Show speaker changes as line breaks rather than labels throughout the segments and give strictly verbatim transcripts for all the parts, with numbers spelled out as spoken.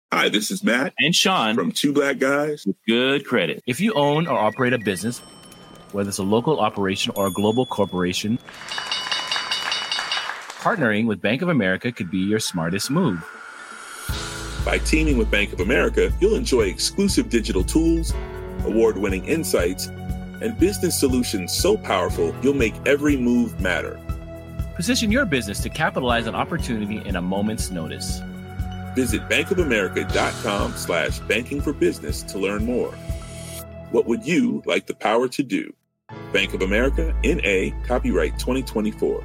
Hi, this is Matt
and Sean
from Two Black Guys
with Good Credit. If you own or operate a business, whether it's a local operation or a global corporation, partnering with Bank of America could be your smartest move.
By teaming with Bank of America, you'll enjoy exclusive digital tools, award-winning insights, and business solutions so powerful you'll make every move matter.
Position your business to capitalize on opportunity in a moment's notice.
Visit bankofamerica.com slash banking for business to learn more. What would you like the power to do? Bank of America, N A, copyright twenty twenty-four.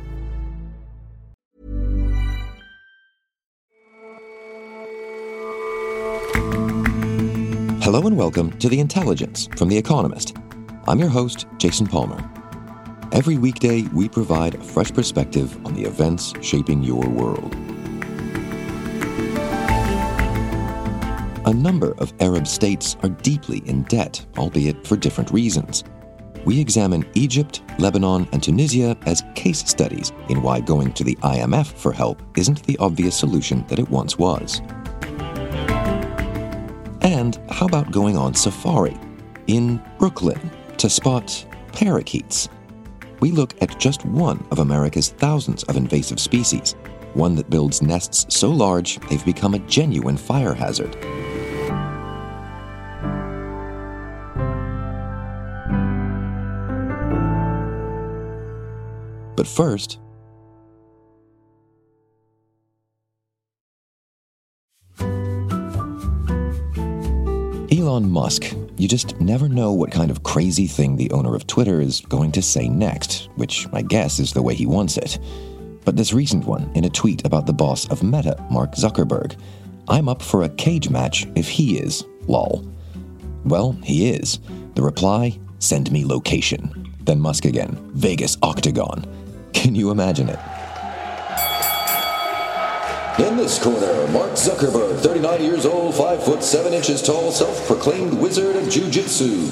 Hello and welcome to The Intelligence from The Economist. I'm your host, Jason Palmer. Every weekday, we provide a fresh perspective on the events shaping your world. A number of Arab states are deeply in debt, albeit for different reasons. We examine Egypt, Lebanon, and Tunisia as case studies in why going to the I M F for help isn't the obvious solution that it once was. And how about going on safari in Brooklyn to spot parakeets? We look at just one of America's thousands of invasive species, one that builds nests so large they've become a genuine fire hazard. But first, Elon Musk. You just never know what kind of crazy thing the owner of Twitter is going to say next, which I guess is the way he wants it. But this recent one, in a tweet about the boss of Meta, Mark Zuckerberg, I'm up for a cage match if he is, lol. Well, he is. The reply, send me location. Then Musk again, Vegas Octagon. Can you imagine it?
In this corner, Mark Zuckerberg, thirty-nine years old, five foot seven inches tall, self-proclaimed wizard of jiu-jitsu.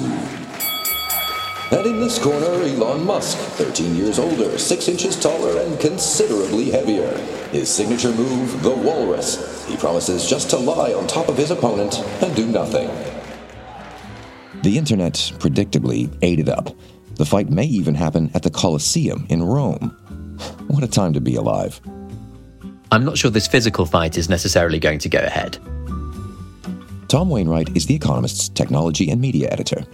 And in this corner, Elon Musk, thirteen years older, six inches taller, and considerably heavier. His signature move, the walrus. He promises just to lie on top of his opponent and do nothing.
The internet, predictably, ate it up. The fight may even happen at the Colosseum in Rome. What a time to be alive.
I'm not sure this physical fight is necessarily going to go ahead.
Tom Wainwright is The Economist's technology and media editor.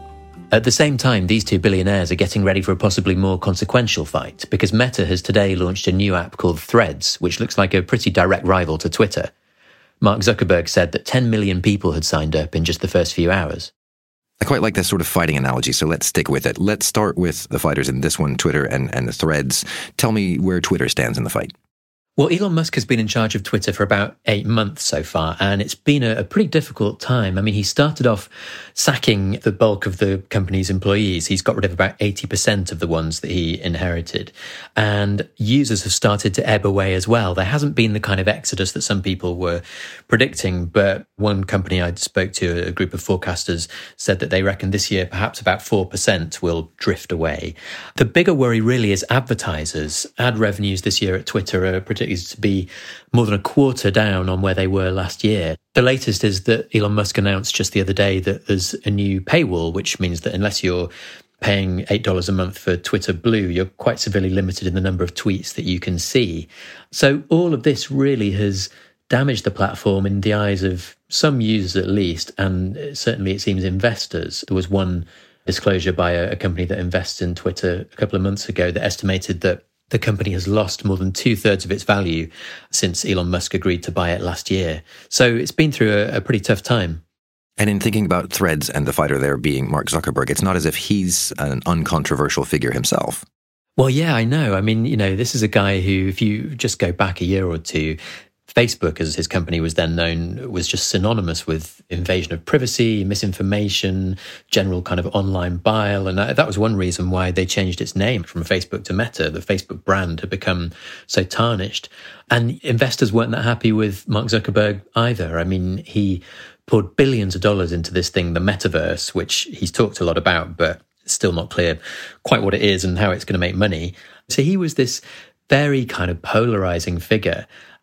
At the same time, these two billionaires are getting ready for a possibly more consequential fight, because Meta has today launched a new app called Threads, which looks like a pretty direct rival to Twitter. Mark Zuckerberg said that ten million people had signed up in just the first few hours.
I quite like that sort of fighting analogy, so let's stick with it. Let's start with the fighters in this one, Twitter and, and the Threads. Tell me where Twitter stands in the fight.
Well, Elon Musk has been in charge of Twitter for about eight months so far, and it's been a, a pretty difficult time. I mean, he started off sacking the bulk of the company's employees. He's got rid of about eighty percent of the ones that he inherited. And users have started to ebb away as well. There hasn't been the kind of exodus that some people were predicting, but one company I spoke to, a group of forecasters, said that they reckon this year perhaps about four percent will drift away. The bigger worry really is advertisers. Ad revenues this year at Twitter are predicted to be more than a quarter down on where they were last year. The latest is that Elon Musk announced just the other day that there's a new paywall, which means that unless you're paying eight dollars a month for Twitter Blue, you're quite severely limited in the number of tweets that you can see. So all of this really has damaged the platform in the eyes of some users at least, and certainly it seems investors. There was one disclosure by a, a company that invests in Twitter a couple of months ago that estimated that the company has lost more than two-thirds of its value since Elon Musk agreed to buy it last year. So it's been through a, a pretty tough time.
And in thinking about Threads and the fighter there being Mark Zuckerberg, it's not as if he's an uncontroversial figure himself.
Well, yeah, I know. I mean, you know, this is a guy who, if you just go back a year or two, Facebook, as his company was then known, was just synonymous with invasion of privacy, misinformation, general kind of online bile. And that, that was one reason why they changed its name from Facebook to Meta. The Facebook brand had become so tarnished. And investors weren't that happy with Mark Zuckerberg either. I mean, he poured billions of dollars into this thing, the metaverse, which he's talked a lot about, but it's still not clear quite what it is and how it's going to make money. So he was this very kind of polarizing figure.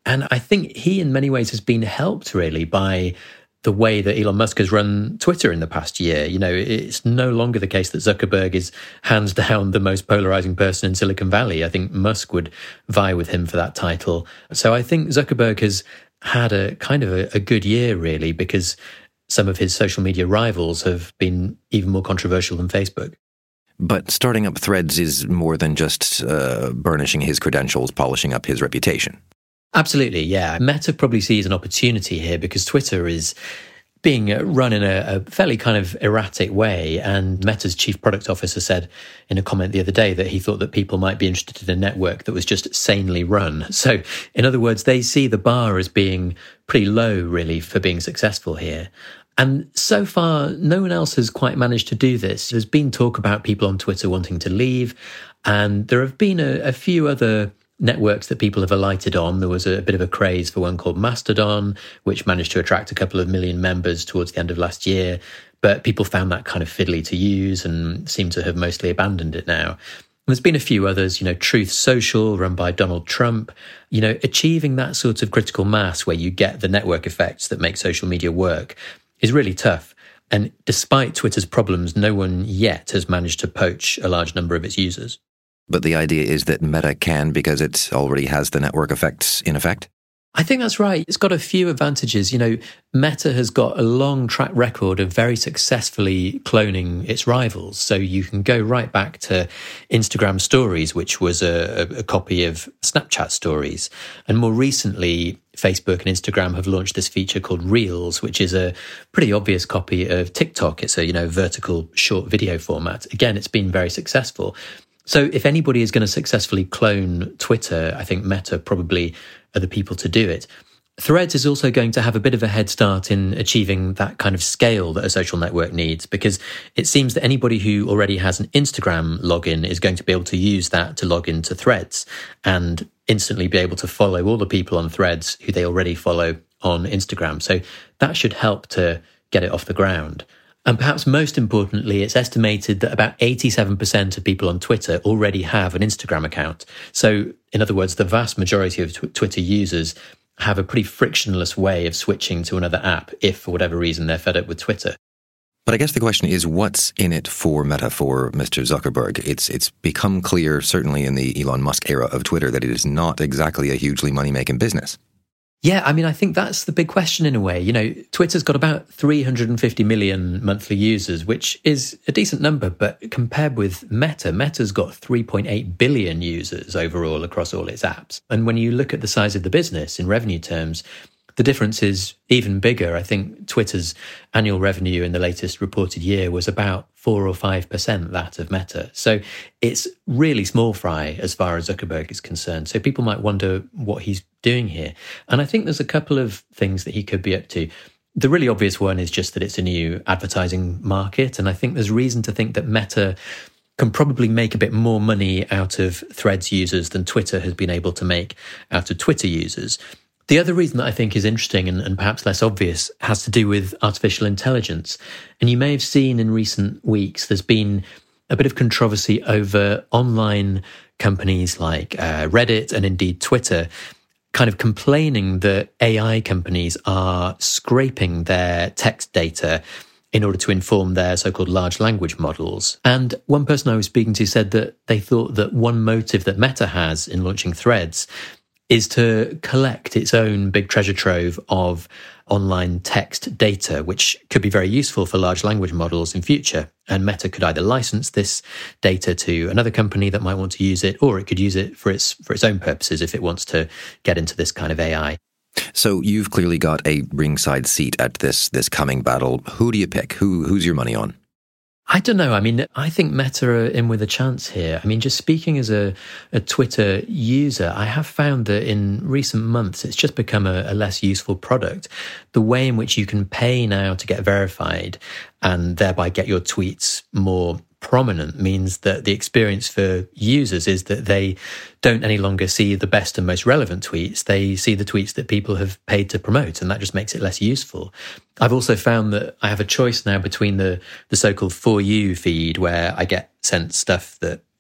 And I think he, in many ways, has been helped really by the way that Elon Musk has run Twitter in the past year. You know, it's no longer the case that Zuckerberg is hands down the most polarizing person in Silicon Valley. I think Musk would vie with him for that title. So I think Zuckerberg has had a kind of a, a good year, really, because some of his social media rivals have been even more controversial than Facebook.
But starting up Threads is more than just uh, burnishing his credentials, polishing up his reputation.
Absolutely, yeah. Meta probably sees an opportunity here because Twitter is being run in a, a fairly kind of erratic way. And Meta's chief product officer said in a comment the other day that he thought that people might be interested in a network that was just sanely run. So in other words, they see the bar as being pretty low, really, for being successful here. And so far, no one else has quite managed to do this. There's been talk about people on Twitter wanting to leave, and there have been a, a few other networks that people have alighted on. There was a bit of a craze for one called Mastodon, which managed to attract a couple of million members towards the end of last year. But people found that kind of fiddly to use and seem to have mostly abandoned it now. And there's been a few others, you know, Truth Social, run by Donald Trump. You know, achieving that sort of critical mass where you get the network effects that make social media work is really tough. And despite Twitter's problems, no one yet has managed to poach a large number of its users.
But the idea is that Meta can because it already has the network effects in effect?
I think that's right. It's got a few advantages. You know, Meta has got a long track record of very successfully cloning its rivals. So you can go right back to Instagram Stories, which was a, a copy of Snapchat Stories. And more recently, Facebook and Instagram have launched this feature called Reels, which is a pretty obvious copy of TikTok. It's a, you know, vertical short video format. Again, it's been very successful. So if anybody is going to successfully clone Twitter, I think Meta probably are the people to do it. Threads is also going to have a bit of a head start in achieving that kind of scale that a social network needs, because it seems that anybody who already has an Instagram login is going to be able to use that to log into Threads and instantly be able to follow all the people on Threads who they already follow on Instagram. So that should help to get it off the ground. And perhaps most importantly, it's estimated that about eighty-seven percent of people on Twitter already have an Instagram account. So in other words, the vast majority of tw- Twitter users have a pretty frictionless way of switching to another app if, for whatever reason, they're fed up with Twitter.
But I guess the question is, what's in it for Meta, for Mister Zuckerberg? It's it's become clear, certainly in the Elon Musk era of Twitter, that it is not exactly a hugely money-making business.
Yeah, I mean, I think that's the big question in a way. You know, Twitter's got about three hundred fifty million monthly users, which is a decent number, but compared with Meta, Meta's got three point eight billion users overall across all its apps. And when you look at the size of the business in revenue terms, the difference is even bigger. I think Twitter's annual revenue in the latest reported year was about four or five percent that of Meta. So it's really small fry as far as Zuckerberg is concerned. So people might wonder what he's doing here. And I think there's a couple of things that he could be up to. The really obvious one is just that it's a new advertising market. And I think there's reason to think that Meta can probably make a bit more money out of Threads users than Twitter has been able to make out of Twitter users. The other reason that I think is interesting and, and perhaps less obvious has to do with artificial intelligence. And you may have seen in recent weeks, there's been a bit of controversy over online companies like uh, Reddit and indeed Twitter kind of complaining that A I companies are scraping their text data in order to inform their so-called large language models. And one person I was speaking to said that they thought that one motive that Meta has in launching Threads is to collect its own big treasure trove of online text data, which could be very useful for large language models in future. And Meta could either license this data to another company that might want to use it, or it could use it for its for its own purposes if it wants to get into this kind of A I.
So you've clearly got a ringside seat at this this coming battle. Who do you pick? Who Who's your money on?
I don't know. I mean, I think Meta are in with a chance here. I mean, just speaking as a, a Twitter user, I have found that in recent months, it's just become a, a less useful product. The way in which you can pay now to get verified and thereby get your tweets more prominent means that the experience for users is that they don't any longer see the best and most relevant tweets. They see the tweets that people have paid to promote, and that just makes it less useful. I've also found that I have a choice now between the, the so-called For You feed, where I get sent stuff that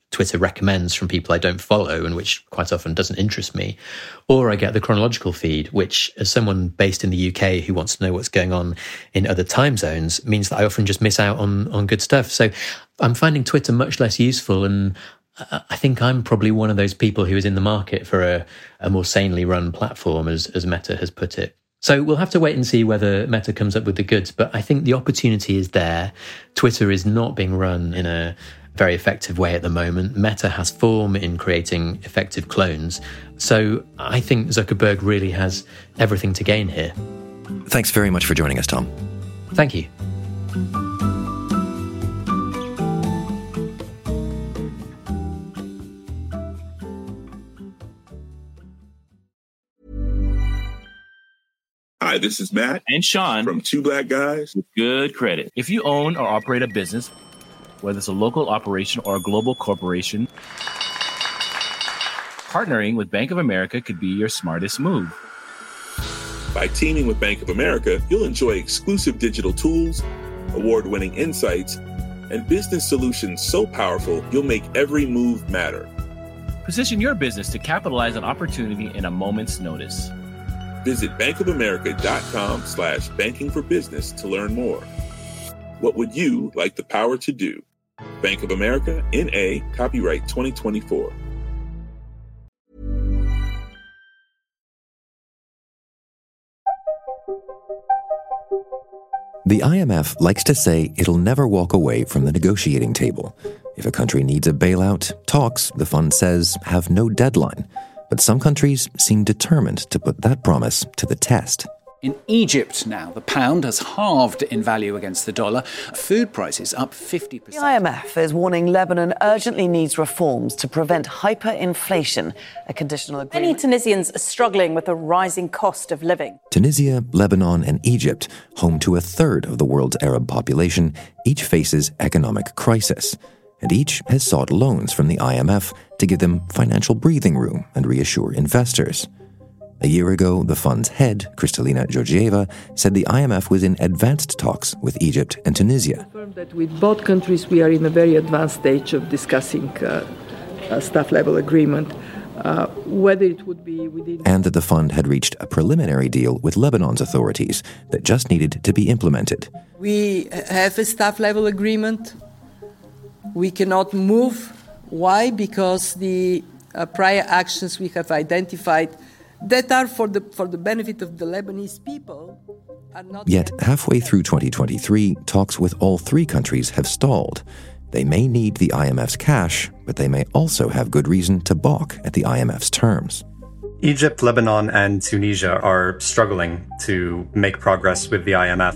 Twitter recommends from people I don't follow and which quite often doesn't interest me. Or I get the chronological feed, which as someone based in the U K who wants to know what's going on in other time zones means that I often just miss out on, on good stuff. So I'm finding Twitter much less useful, and I think I'm probably one of those people who is in the market for a, a more sanely run platform, as, as Meta has put it. So we'll have to wait and see whether Meta comes up with the goods, but I think the opportunity is there. Twitter is not being run in a very effective way at the moment. Meta has form in creating effective clones. So I think Zuckerberg really has everything to gain here.
Thanks very much for joining us, Tom.
Thank you.
Hi, this is Matt
and Sean
from Two Black Guys
with Good Credit. If you own or operate a business, whether it's a local operation or a global corporation, partnering with Bank of America could be your smartest move.
By teaming with Bank of America, you'll enjoy exclusive digital tools, award-winning insights, and business solutions so powerful you'll make every move matter.
Position your business to capitalize on opportunity in a moment's notice.
Visit bankofamerica.com slash banking for business to learn more. What would you like the power to do? Bank of America, N A, copyright twenty twenty-four.
The I M F likes to say it'll never walk away from the negotiating table. If a country needs a bailout, talks, the fund says, have no deadline. But some countries seem determined to put that promise to the test.
In Egypt now, the pound has halved in value against the dollar. Food prices up fifty percent.
The I M F is warning Lebanon urgently needs reforms to prevent hyperinflation, a conditional agreement.
Many Tunisians are struggling with the rising cost of living.
Tunisia, Lebanon, and Egypt, home to a third of the world's Arab population, each faces economic crisis. And each has sought loans from the I M F to give them financial breathing room and reassure investors. A year ago, the fund's head, Kristalina Georgieva, said the I M F was in advanced talks with Egypt and Tunisia.
That with both countries, we are in a very advanced stage of discussing uh, a staff-level agreement, uh, whether it would be within...
And that the fund had reached a preliminary deal with Lebanon's authorities that just needed to be implemented.
We have a staff-level agreement. We cannot move. Why? Because the uh, prior actions we have identified that are for the for the benefit of the Lebanese people are not
yet. Yet halfway through twenty twenty-three, talks with all three countries have stalled. They may need the I M F's cash, but they may also have good reason to balk at the I M F's terms.
Egypt, Lebanon, and Tunisia are struggling to make progress with the I M F.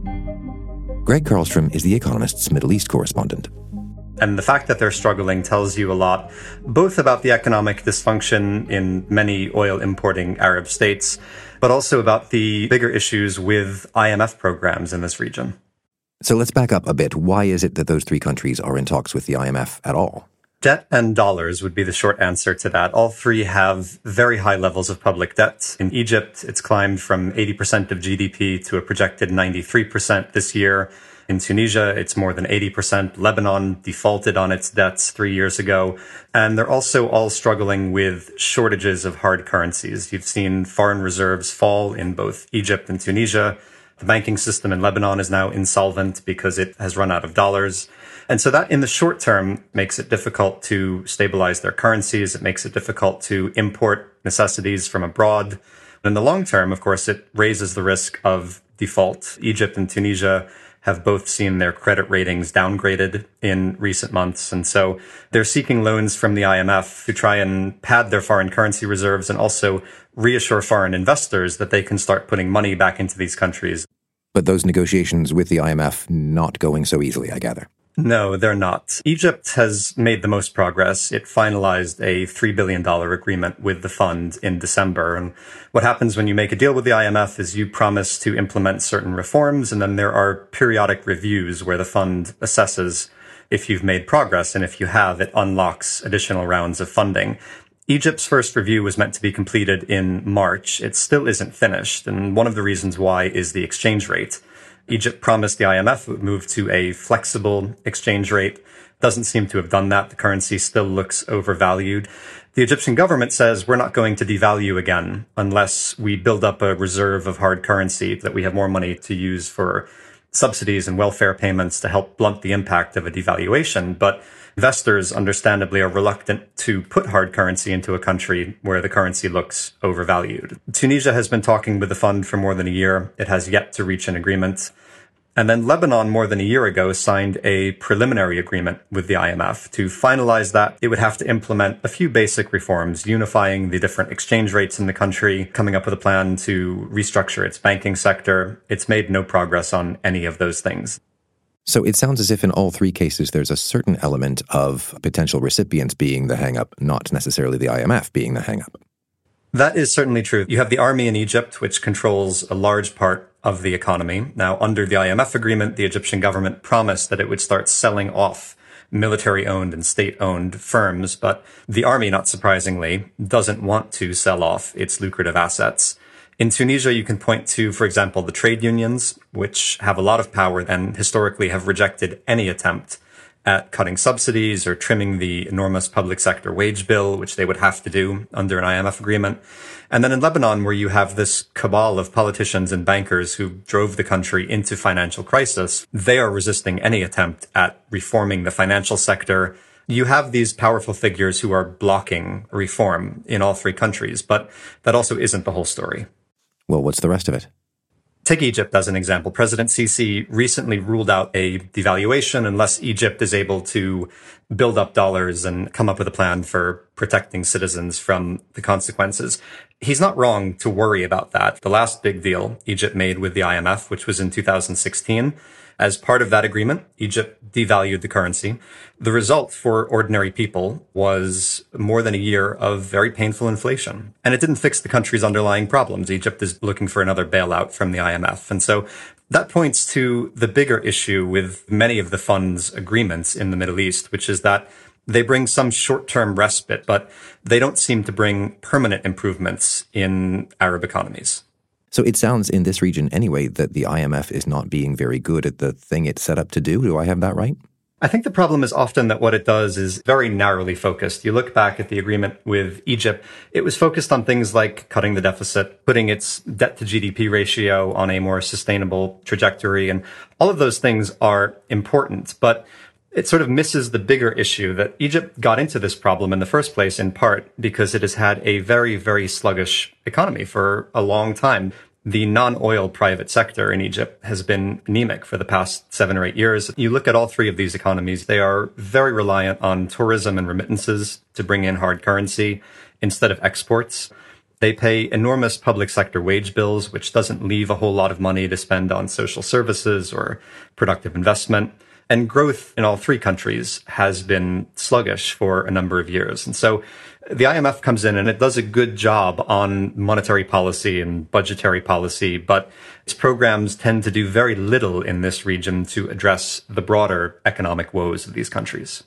Greg Karlstrom is The Economist's Middle East correspondent.
And the fact that they're struggling tells you a lot, both about the economic dysfunction in many oil-importing Arab states, but also about the bigger issues with I M F programs in this region.
So let's back up a bit. Why is it that those three countries are in talks with the I M F at all?
Debt and dollars would be the short answer to that. All three have very high levels of public debt. In Egypt, it's climbed from eighty percent of G D P to a projected ninety-three percent this year. In Tunisia, it's more than eighty percent. Lebanon defaulted on its debts three years ago. And they're also all struggling with shortages of hard currencies. You've seen foreign reserves fall in both Egypt and Tunisia. The banking system in Lebanon is now insolvent because it has run out of dollars. And so that in the short term makes it difficult to stabilize their currencies. It makes it difficult to import necessities from abroad. But in the long term, of course, it raises the risk of default. Egypt and Tunisia have both seen their credit ratings downgraded in recent months. And so they're seeking loans from the I M F to try and pad their foreign currency reserves and also reassure foreign investors that they can start putting money back into these countries.
But those negotiations with the I M F not going so easily, I gather.
No, they're not. Egypt has made the most progress. It finalized a three billion dollars agreement with the fund in December. And what happens when you make a deal with the I M F is you promise to implement certain reforms, and then there are periodic reviews where the fund assesses if you've made progress, and if you have, it unlocks additional rounds of funding. Egypt's first review was meant to be completed in March. It still isn't finished, and one of the reasons why is the exchange rate. Egypt promised the I M F would move to a flexible exchange rate. doesn't seem to have done that. The currency still looks overvalued. The Egyptian government says we're not going to devalue again unless we build up a reserve of hard currency, that we have more money to use for subsidies and welfare payments to help blunt the impact of a devaluation. But investors, understandably, are reluctant to put hard currency into a country where the currency looks overvalued. Tunisia has been talking with the fund for more than a year. It has yet to reach an agreement. And then Lebanon, more than a year ago, signed a preliminary agreement with the I M F. To finalize that, it would have to implement a few basic reforms, unifying the different exchange rates in the country, coming up with a plan to restructure its banking sector. It's made no progress on any of those things.
So it sounds as if in all three cases there's a certain element of potential recipients being the hang-up, not necessarily the I M F being the hang-up.
That is certainly true. You have the army in Egypt, which controls a large part of the economy. Now, under the I M F agreement, the Egyptian government promised that it would start selling off military-owned and state-owned firms, but the army, not surprisingly, doesn't want to sell off its lucrative assets. In Tunisia, you can point to, for example, the trade unions, which have a lot of power and historically have rejected any attempt at cutting subsidies or trimming the enormous public sector wage bill, which they would have to do under an I M F agreement. And then in Lebanon, where you have this cabal of politicians and bankers who drove the country into financial crisis, they are resisting any attempt at reforming the financial sector. You have these powerful figures who are blocking reform in all three countries, but that also isn't the whole story.
Well, what's the rest of it?
Take Egypt as an example. President Sisi recently ruled out a devaluation unless Egypt is able to build up dollars and come up with a plan for protecting citizens from the consequences. He's not wrong to worry about that. The last big deal Egypt made with the I M F, which was in two thousand sixteen, as part of that agreement, Egypt devalued the currency. The result for ordinary people was more than a year of very painful inflation. And it didn't fix the country's underlying problems. Egypt is looking for another bailout from the I M F. And so that points to the bigger issue with many of the fund's agreements in the Middle East, which is that they bring some short-term respite, but they don't seem to bring permanent improvements in Arab economies.
So it sounds in this region anyway that the I M F is not being very good at the thing it's set up to do. Do I have that right?
I think the problem is often that what it does is very narrowly focused. You look back at the agreement with Egypt, it was focused on things like cutting the deficit, putting its debt to G D P ratio on a more sustainable trajectory. And all of those things are important, but it sort of misses the bigger issue that Egypt got into this problem in the first place, in part because it has had a very, very sluggish economy for a long time. The non-oil private sector in Egypt has been anemic for the past seven or eight years. You look at all three of these economies, they are very reliant on tourism and remittances to bring in hard currency instead of exports. They pay enormous public sector wage bills, which doesn't leave a whole lot of money to spend on social services or productive investment. And growth in all three countries has been sluggish for a number of years. And so the I M F comes in and it does a good job on monetary policy and budgetary policy, but its programs tend to do very little in this region to address the broader economic woes of these countries.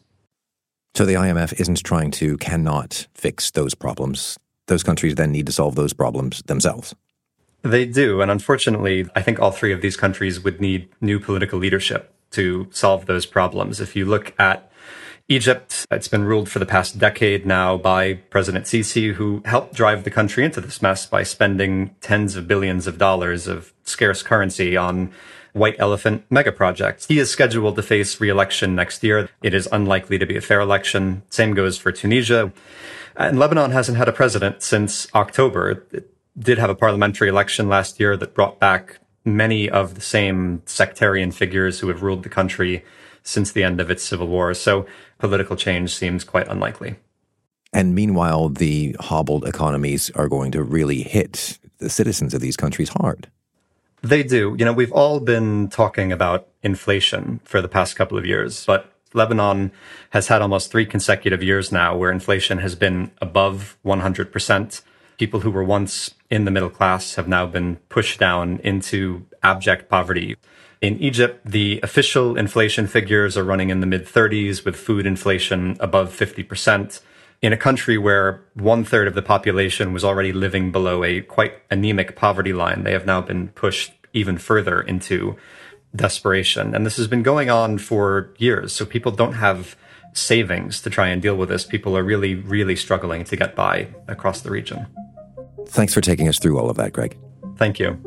So the I M F isn't trying to, cannot fix those problems. Those countries then need to solve those problems themselves.
They do. And unfortunately, I think all three of these countries would need new political leadership to solve those problems. If you look at Egypt, it's been ruled for the past decade now by President Sisi, who helped drive the country into this mess by spending tens of billions of dollars of scarce currency on white elephant mega projects. He is scheduled to face re-election next year. It is unlikely to be a fair election. Same goes for Tunisia. And Lebanon hasn't had a president since October. It did have a parliamentary election last year that brought back many of the same sectarian figures who have ruled the country since the end of its civil war. So political change seems quite unlikely.
And meanwhile, the hobbled economies are going to really hit the citizens of these countries hard.
They do. You know, we've all been talking about inflation for the past couple of years, but Lebanon has had almost three consecutive years now where inflation has been above one hundred percent. People who were once in the middle class have now been pushed down into abject poverty. In Egypt, the official inflation figures are running in the mid thirties, with food inflation above fifty percent. In a country where one third of the population was already living below a quite anemic poverty line, they have now been pushed even further into desperation. And this has been going on for years. So people don't have savings to try and deal with this. People are really, really struggling to get by across the region.
Thanks for taking us through all of that, Greg.
Thank you.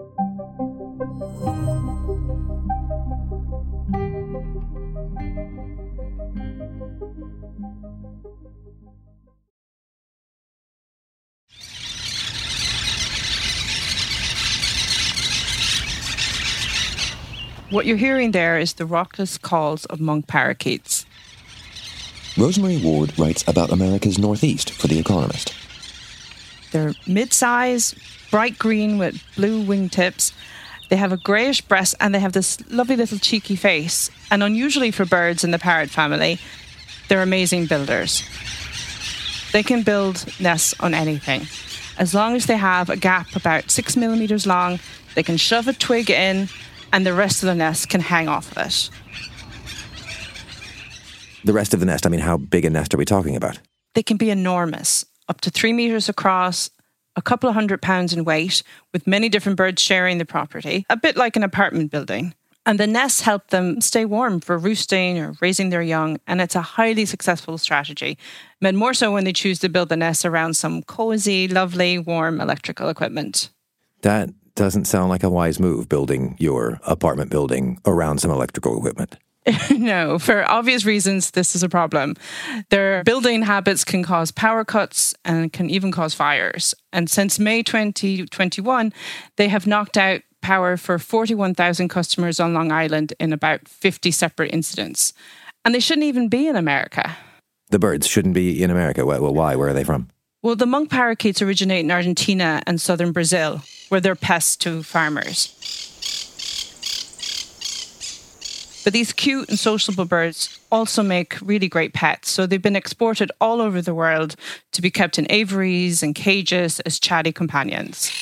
What you're hearing there is the raucous calls of monk parakeets.
Rosemary Ward writes about America's Northeast for The Economist.
They're mid-size, bright green with blue wingtips. They have a greyish breast and they have this lovely little cheeky face. And unusually for birds in the parrot family, they're amazing builders. They can build nests on anything. As long as they have a gap about six millimetres long, they can shove a twig in and the rest of the nest can hang off of it.
The rest of the nest, I mean, how big a nest are we talking about?
They can be enormous, up to three metres across, a couple of hundred pounds in weight, with many different birds sharing the property, a bit like an apartment building. And the nests help them stay warm for roosting or raising their young, and it's a highly successful strategy, and more so when they choose to build the nests around some cosy, lovely, warm electrical equipment.
That doesn't sound like a wise move, building your apartment building around some electrical equipment.
No, for obvious reasons, this is a problem. Their building habits can cause power cuts and can even cause fires. And since May twenty twenty-one, they have knocked out power for forty-one thousand customers on Long Island in about fifty separate incidents. And they shouldn't even be in America.
The birds shouldn't be in America. Well, why? Where are they from?
Well, the monk parakeets originate in Argentina and southern Brazil, where they're pests to farmers. But these cute and sociable birds also make really great pets. So they've been exported all over the world to be kept in aviaries and cages as chatty companions.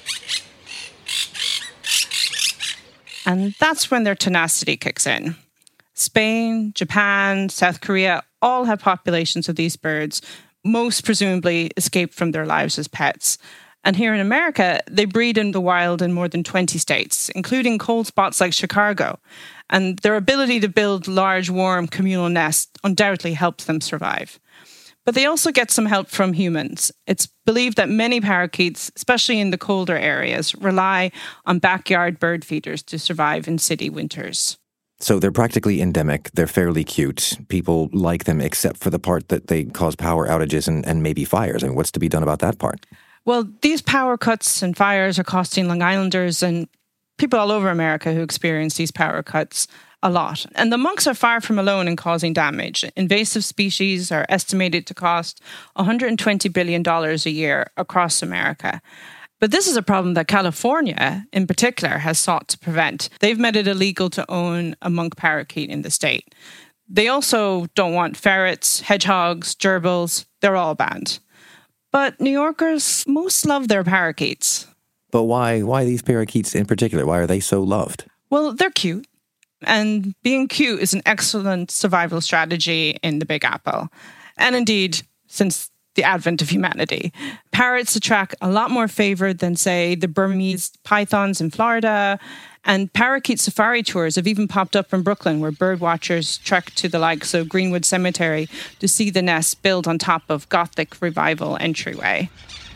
And that's when their tenacity kicks in. Spain, Japan, South Korea all have populations of these birds, most presumably escaped from their lives as pets. And here in America, they breed in the wild in more than twenty states, including cold spots like Chicago. And their ability to build large, warm, communal nests undoubtedly helps them survive. But they also get some help from humans. It's believed that many parakeets, especially in the colder areas, rely on backyard bird feeders to survive in city winters.
So they're practically endemic. They're fairly cute. People like them except for the part that they cause power outages and, and maybe fires. I mean, what's to be done about that part?
Well, these power cuts and fires are costing Long Islanders and people all over America who experience these power cuts a lot. And the monks are far from alone in causing damage. Invasive species are estimated to cost one hundred twenty billion dollars a year across America. But this is a problem that California, in particular, has sought to prevent. They've made it illegal to own a monk parakeet in the state. They also don't want ferrets, hedgehogs, gerbils. They're all banned. But New Yorkers most love their parakeets.
But why why these parakeets in particular? Why are they so loved?
Well, they're cute. And being cute is an excellent survival strategy in the Big Apple. And indeed, since the advent of humanity, parrots attract a lot more favor than, say, the Burmese pythons in Florida. And parakeet safari tours have even popped up in Brooklyn, where bird watchers trek to the likes of Greenwood Cemetery to see the nest built on top of Gothic Revival entryway.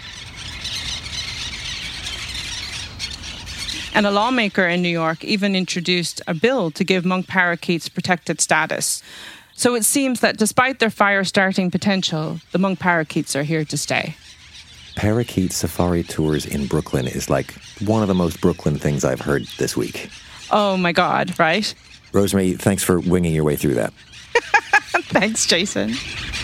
And a lawmaker in New York even introduced a bill to give monk parakeets protected status. So it seems that despite their fire-starting potential, the monk parakeets are here to stay.
Parakeet safari tours in Brooklyn is like one of the most Brooklyn things I've heard this week.
Oh my God, right?
Rosemary, thanks for winging your way through that.
Thanks, Jason.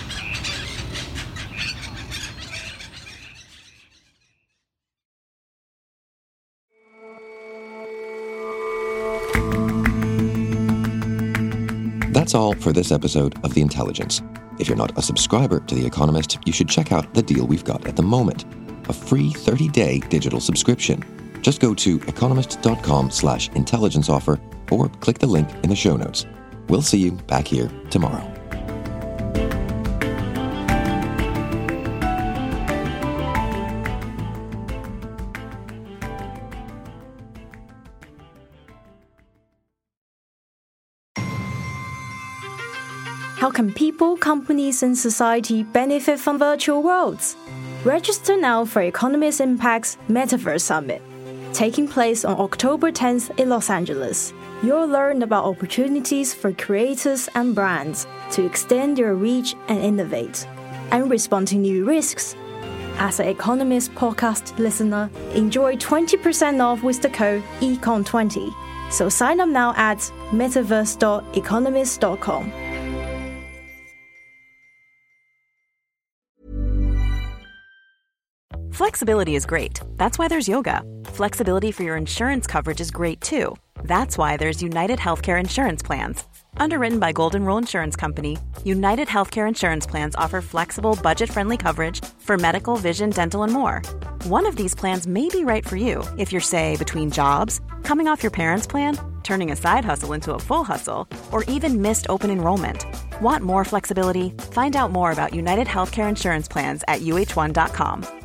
That's all for this episode of The Intelligence. If you're not a subscriber to The Economist, you should check out the deal we've got at the moment. A free thirty-day digital subscription. Just go to economist.com slash intelligence offer or click the link in the show notes. We'll see you back here tomorrow.
How can people, companies, and society benefit from virtual worlds? Register now for Economist Impact's Metaverse Summit, taking place on October tenth in Los Angeles. You'll learn about opportunities for creators and brands to extend their reach and innovate, and respond to new risks. As an Economist podcast listener, enjoy twenty percent off with the code E C O N twenty. So sign up now at metaverse dot economist dot com.
Flexibility is great. That's why there's yoga. Flexibility for your insurance coverage is great too. That's why there's United Healthcare Insurance Plans. Underwritten by Golden Rule Insurance Company, United Healthcare Insurance Plans offer flexible, budget-friendly coverage for medical, vision, dental, and more. One of these plans may be right for you if you're, say, between jobs, coming off your parents' plan, turning a side hustle into a full hustle, or even missed open enrollment. Want more flexibility? Find out more about United Healthcare Insurance Plans at U H one dot com.